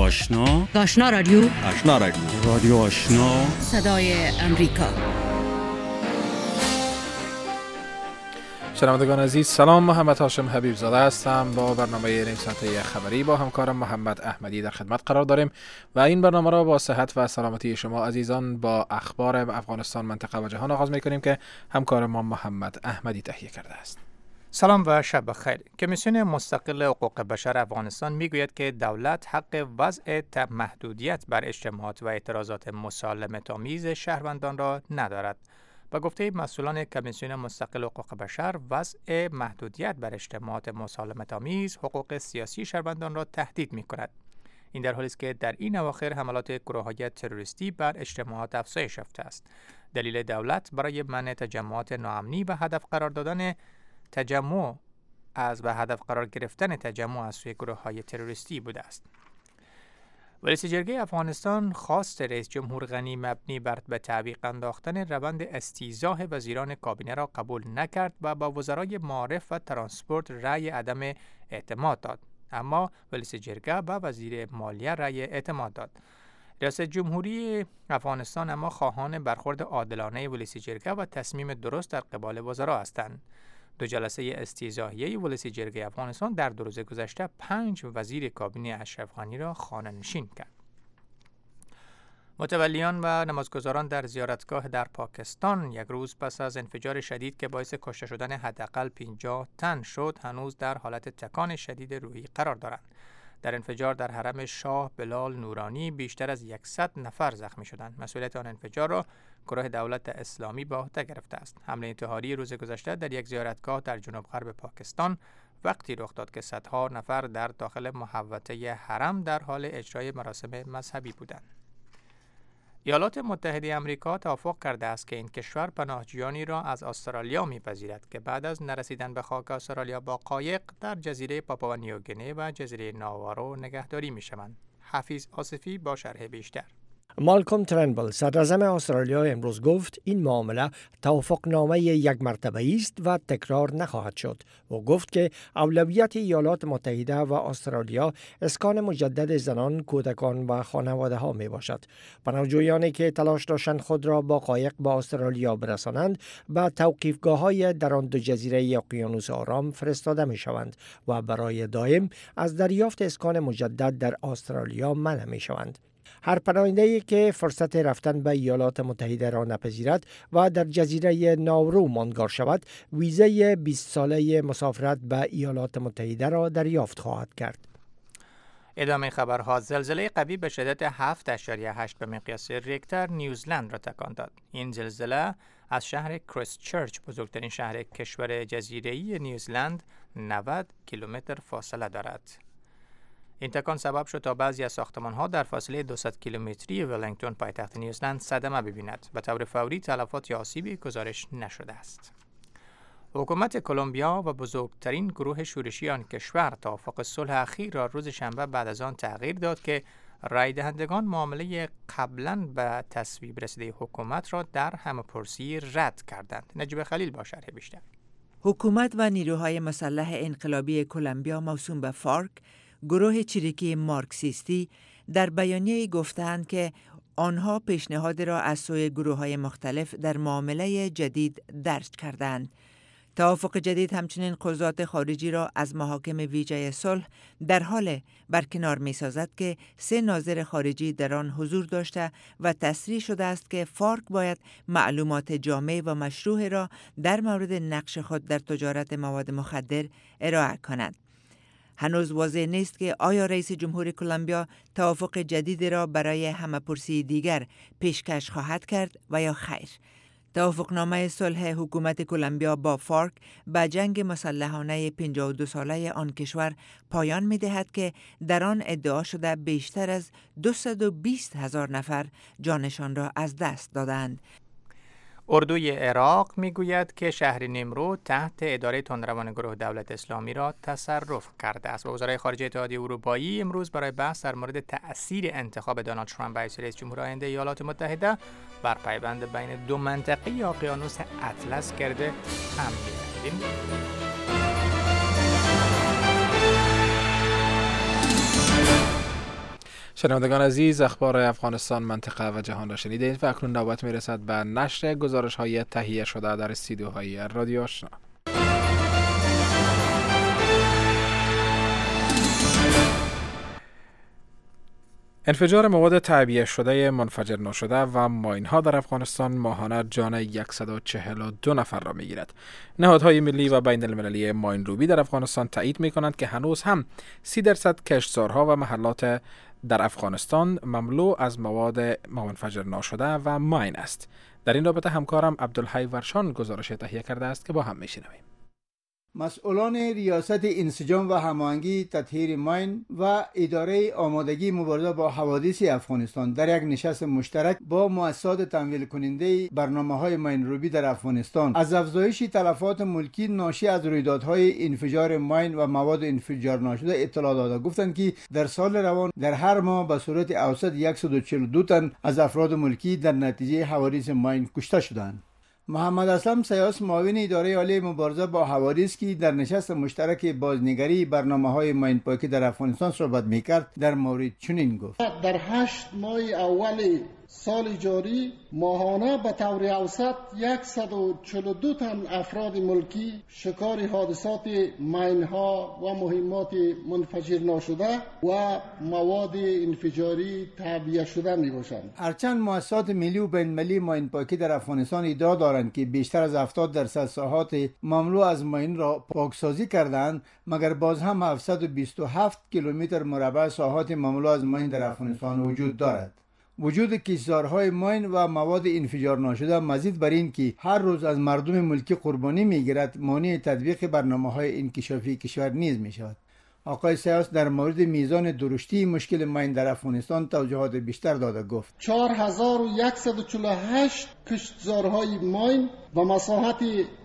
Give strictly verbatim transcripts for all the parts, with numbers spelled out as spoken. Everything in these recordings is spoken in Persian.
آشنا، آشنا رادیو، آشنا رادیو، رادیو آشنا، صدای امریکا. شنوندگان عزیز سلام، محمد هاشم حبیب زاده هستم. با برنامه نیم ساعته خبری با همکارم محمد احمدی در خدمت قرار داریم و این برنامه را با صحت و سلامتی شما عزیزان با اخبار افغانستان، منطقه و جهان آغاز می‌کنیم که همکار ما محمد احمدی تهیه کرده است. سلام و شب بخیر. کمیسیون مستقل حقوق بشر افغانستان میگوید که دولت حق وضع محدودیت بر اجتماعات و اعتراضات مسالمت‌آمیز شهروندان را ندارد. با گفته مسئولان کمیسیون مستقل حقوق بشر، وضع محدودیت بر اجتماعات مسالمت‌آمیز حقوق سیاسی شهروندان را تهدید می‌کند. این در حالی است که در این اواخر حملات گروه‌های تروریستی بر اجتماعات افزایش یافته است. دلیل دولت برای منع تجمعات ناامنی و هدف قرار دادن تجمع از به هدف قرار گرفتن تجمع از سوی گروه‌های تروریستی بوده است. رئیس جمهوری افغانستان خواست رئیس جمهور غنی مبنی بر به تعویق انداختن روند استیضاح وزیران کابینه را قبول نکرد و با وزرای معارف و ترانسپورت رأی عدم اعتماد داد، اما رئیس جرگه و وزیر مالیه رأی اعتماد داد. ریاست جمهوری افغانستان اما خواهان برخورد عادلانه رئیس جرگه و تصمیم درست در قبال وزرا هستند. دو جلسه استیضاحیه رئیس جرگه افغانستان در دو روز گذشته پنج وزیر کابینه اشرف غنی را خانه‌نشین کرد. متولیان و نمازگزاران در زیارتگاه در پاکستان یک روز پس از انفجار شدید که باعث کشته شدن حداقل پنجاه تن شد، هنوز در حالت تکان شدید روحی قرار دارند. در انفجار در حرم شاه بلال نورانی بیشتر از صد نفر زخمی شدند. مسئولیت آن انفجار را گروه دولت اسلامی به عهده گرفته است. حمله انتحاری روز گذشته در یک زیارتگاه در جنوب غرب پاکستان وقتی رخ داد که صدها نفر در داخل محوطه حرم در حال اجرای مراسم مذهبی بودند. ایالات متحده آمریکا توافق کرده است که این کشور پناهجویانی را از استرالیا می‌پذیرد که بعد از نرسیدن به خاک استرالیا با قایق در جزیره پاپوا نیوگینی و جزیره ناوارو نگهداری می‌شوند. حفیظ آصفی با شرح بیشتر. مالکوم ترنبل صدراعظم استرالیا امروز گفت این معامله توافقنامه یک مرتبه است و تکرار نخواهد شد و گفت که اولویت ایالات متحده و استرالیا اسکان مجدد زنان، کودکان و خانواده ها می باشد. پناهجویانی که تلاش داشتند خود را با قایق به استرالیا برسانند به توقیفگاه های در آن دو جزیره اقیانوس آرام فرستاده می شوند و برای دائم از دریافت اسکان مجدد در استرالیا منع می شوند. هر پناهنده‌ای که فرصت رفتن به ایالات متحده را نپذیرد و در جزیره ناورو ماندگار شود، ویزه بیست ساله مسافرت به ایالات متحده را دریافت خواهد کرد. ادامه خبرها. زلزله قوی به شدت هفت اشاریه هشت به مقیاس ریکتر نیوزلند را تکان داد. این زلزله از شهر کریستچرچ، بزرگترین شهر کشور جزیره‌ای نیوزلند، نود کیلومتر فاصله دارد. این تکان سبب شد تا بعضی از ساختمان‌ها در فاصله دویست کیلومتری ولینگتون پایتخت نیوزلند صدمه ببیند. به طور فوری تلفات یا آسیبی گزارش نشده است. حکومت کلمبیا و بزرگترین گروه شورشی آن کشور توافق صلح اخیر را روز شنبه بعد از آن تغییر داد که رای دهندگان معامله قبلاً به تصویب رسیده حکومت را در همه‌پرسی رد کردند. نجیب خلیل با شرح بیشتر. حکومت و نیروهای مسلح انقلابی کلمبیا موسوم به فارک، گروه چریکی مارکسیستی، در بیانیه گفتند که آنها پیشنهاد را از سوی گروه‌های مختلف در معامله جدید درج کردند. توافق جدید همچنین قضات خارجی را از محاکم ویژه صلح در حال برکنار می‌سازد که سه ناظر خارجی در آن حضور داشته و تصریح شده است که فارک باید معلومات جامع و مشروع را در مورد نقش خود در تجارت مواد مخدر ارائه کند. هنوز واضح نیست که آیا رئیس جمهور کلمبیا توافق جدید را برای همه‌پرسی دیگر پیشکش خواهد کرد و یا خیر. توافقنامه صلح حکومت کلمبیا با فارک به جنگ مسلحانه پنجاه و دو ساله آن کشور پایان می دهد که در آن ادعا شده بیشتر از دویست و بیست هزار نفر جانشان را از دست دادند. اردوی عراق میگوید که شهر نیمرود تحت اداره تندروان گروه دولت اسلامی را تصرف کرده است. وزرای خارجه اتحادیه اروپایی امروز برای بحث در مورد تأثیر انتخاب دونالد ترامپ به رئیس جمهور آینده ایالات متحده بر پیوند بین دو منطقه اقیانوس اطلس کرده هم می‌دهیم. شنوندگان عزیز، اخبار افغانستان، منطقه و جهان را شنیدید و اکنون نوبت میرسد به نشر گزارش های تهیه شده در استودیوهای رادیو آشنا. انفجار مواد تعبیه شده منفجر نشده و ماین ها در افغانستان ماهانه جان صد و چهل و دو نفر را میگیرد. نهادهای ملی و بین المللی ماین روبی در افغانستان تایید می کنند که هنوز هم سی درصد کشتزارها و محلات در افغانستان مملو از مواد منفجر نشده و ماین است. در این رابطه همکارم عبدالحی ورشان گزارش تهیه کرده است که با هم میشنویم. مسئولان ریاست انسجام و هماهنگی تطهیر ماین و اداره آمادگی مبارزه با حوادث افغانستان در یک نشست مشترک با مؤسسات تمویل کننده برنامه‌های ماین روبی در افغانستان از افزایش تلفات ملکی ناشی از رویدادهای انفجار ماین و مواد انفجار ناشده اطلاع داده. گفتند که در سال روان در هر ماه به صورت اوسط صد و چهل و دو تن از افراد ملکی در نتیجه حوادث ماین کشته شدند. محمد اسلم سیاس معاون اداره عالی مبارزه با حوادث که در نشست مشترک بازنگری برنامه‌های ماین پاکی در افغانستان صحبت می‌کرد در مورد چنین گفت: در هشت ماه اول سال جاری ماهانه به طور اوسط صد و چهل و دو تن افراد ملکی شکار حادثات ماین ها و مهمات منفجر ناشده و مواد انفجاری تعبیه شده می باشند. هرچند مؤسسات ملی و بین المللی ماین پاکی در افغانستان ادعا دارند که بیشتر از هفتاد درصد ساحات مملو از ماین را پاکسازی کردند، مگر باز هم هفتصد و بیست و هفت کیلومتر مربع ساحات مملو از ماین در افغانستان وجود دارد. وجود کشتزارهای ماین و مواد انفجار ناشده مزید بر این که هر روز از مردم ملکی قربانی میگیرد مانع تطبیق برنامه‌های انکشافی کشور نیز میشود. آقای سیاس در مورد میزان درشتی مشکل ماین در افغانستان توضیحات بیشتر داده. گفت چهار هزار و صد و چهل و هشت کشتزارهای ماین و مساحت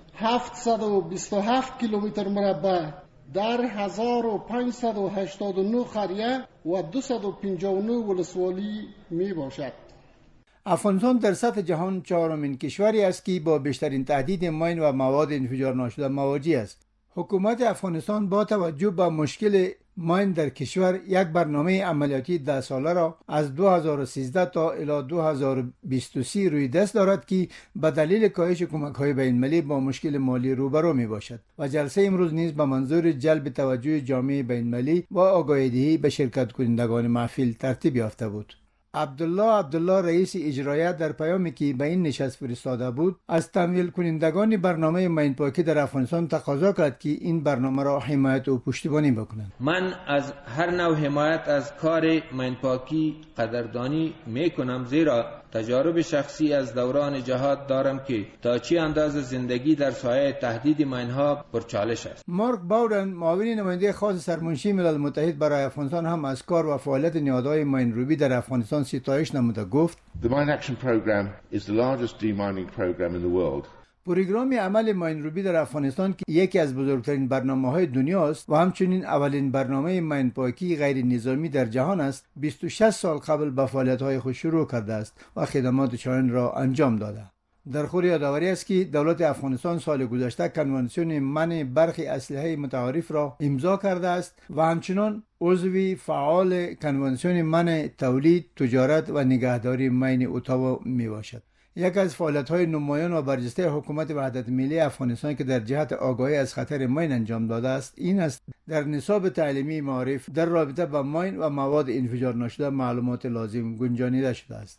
هفتصد و بیست و هفت کیلومتر مربع در هزار و پانصد و هشتاد و نه قریه و دویست و پنجاه و نه ولسوالی می باشد. افغانستان در سطح جهان چهارمین کشوری است که با بیشترین تهدید ماین و مواد انفجار ناشده مواجه است. حکومت افغانستان با توجه به مشکل ماین در کشور یک برنامه عملیاتی ده ساله را از دو هزار و سیزده تا الی دو هزار و بیست و سه روی دست دارد که به دلیل کاهش کمک‌های بین‌المللی با مشکل مالی روبرو میباشد و جلسه امروز نیز به منظور جلب توجه جامعه بین‌المللی و آگاهی‌دهی به شرکت کنندگان محفل ترتیب یافته بود. عبدالله عبدالله رئیس اجرایی در پیامی که به این نشست فرستاده بود از تمویل کنندگان برنامه ماین پاکی در افغانستان تقاضا کرد که این برنامه را حمایت و پشتیبانی بکنند. من از هر نوع حمایت از کار ماین پاکی قدردانی میکنم، زیرا تجارب شخصی از دوران جهاد دارم که تا چه اندازه زندگی در سایه تهدید ماین ها پرچالش است. مارک باودن معاون نماینده خاص سرمنشی ملل متحد برای افغانستان هم از کار و فعالیت نهادهای ماین روبی در افغانستان ستایش نموده. گفت The Mine Action Program is the largest demining program in the world. پروگرام عمل ماین روبی در افغانستان که یکی از بزرگترین برنامه‌های دنیا است و همچنین اولین برنامه ماین پاکی غیر نظامی در جهان است، بیست و شش سال قبل به فعالیت‌های خود شروع کرده است و خدمات چنین را انجام داده. در خور یادآوری است که دولت افغانستان سال گذشته کنوانسیون منع برخی اسلحه متعارف را امضا کرده است و همچنین عضو فعال کنوانسیون منع تولید، تجارت و نگهداری ماین اتاوا میباشد. یک از فعالیت‌های نمایان و برجسته حکومت وحدت ملی افغانستان که در جهت آگاهی از خطر ماین انجام داده است این است در نصاب تعلیمی معارف در رابطه با ماین و مواد انفجار ناشده معلومات لازم گنجانیده شده است.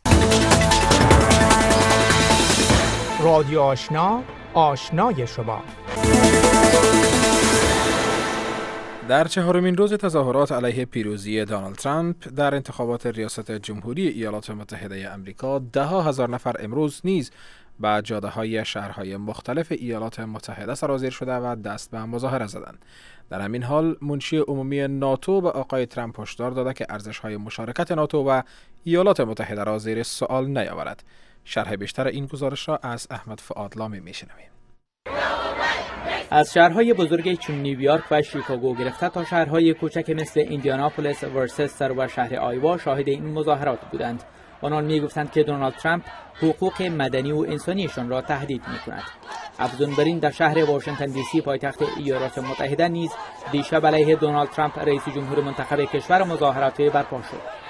رادیو آشنا، آشنای شما. در چهارمین روز تظاهرات علیه پیروزی دونالد ترامپ در انتخابات ریاست جمهوری ایالات متحده آمریکا، ده ها هزار نفر امروز نیز به جاده‌های شهرهای مختلف ایالات متحده سرازیر شده و دست به مظاهره زدند. در همین حال منشی عمومی ناتو به آقای ترامپ هشدار داده که ارزش‌های مشارکت ناتو و ایالات متحده را زیر سوال نیاورد. شرح بیشتر این گزارش را از احمد فؤاد لامی میشنویم. از شهرهای بزرگی چون نیویورک و شیکاگو گرفته تا شهرهای کوچک مثل ایندیاناپولیس، ورسستر و شهر آیوا شاهد این مظاهرات بودند. آنان میگفتند که دونالد ترامپ حقوق مدنی و انسانیشان را تهدید میکند. افزون بر این در شهر واشنگتن دی سی پایتخت ایالات متحده نیز دیشب علیه دونالد ترامپ رئیس جمهور منتخب کشور مظاهرات برپا شد.